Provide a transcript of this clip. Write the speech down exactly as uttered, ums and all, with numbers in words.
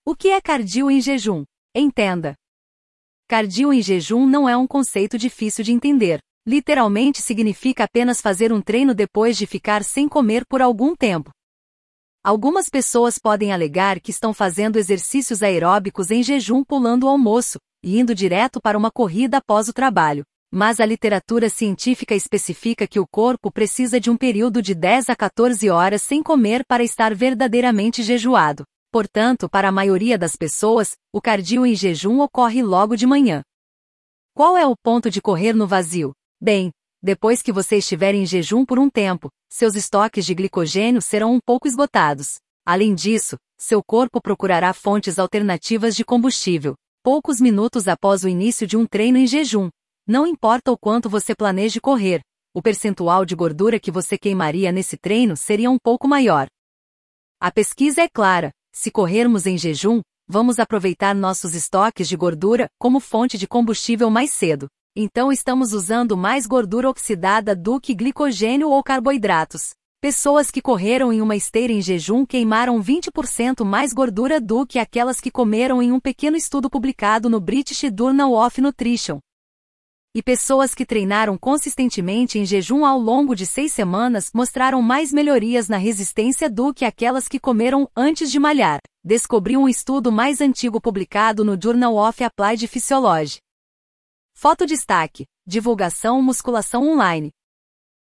O que é cardio em jejum? Entenda. Cardio em jejum não é um conceito difícil de entender. Literalmente significa apenas fazer um treino depois de ficar sem comer por algum tempo. Algumas pessoas podem alegar que estão fazendo exercícios aeróbicos em jejum pulando o almoço e indo direto para uma corrida após o trabalho. Mas a literatura científica especifica que o corpo precisa de um período de dez a quatorze horas sem comer para estar verdadeiramente jejuado. Portanto, para a maioria das pessoas, o cardio em jejum ocorre logo de manhã. Qual é o ponto de correr no vazio? Bem, depois que você estiver em jejum por um tempo, seus estoques de glicogênio serão um pouco esgotados. Além disso, seu corpo procurará fontes alternativas de combustível, poucos minutos após o início de um treino em jejum. Não importa o quanto você planeje correr, o percentual de gordura que você queimaria nesse treino seria um pouco maior. A pesquisa é clara: se corrermos em jejum, vamos aproveitar nossos estoques de gordura como fonte de combustível mais cedo. Então estamos usando mais gordura oxidada do que glicogênio ou carboidratos. Pessoas que correram em uma esteira em jejum queimaram vinte por cento mais gordura do que aquelas que comeram em um pequeno estudo publicado no British Journal of Nutrition. E pessoas que treinaram consistentemente em jejum ao longo de seis semanas mostraram mais melhorias na resistência do que aquelas que comeram antes de malhar, descobriu um estudo mais antigo publicado no Journal of Applied Physiology. Foto destaque: divulgação musculação online.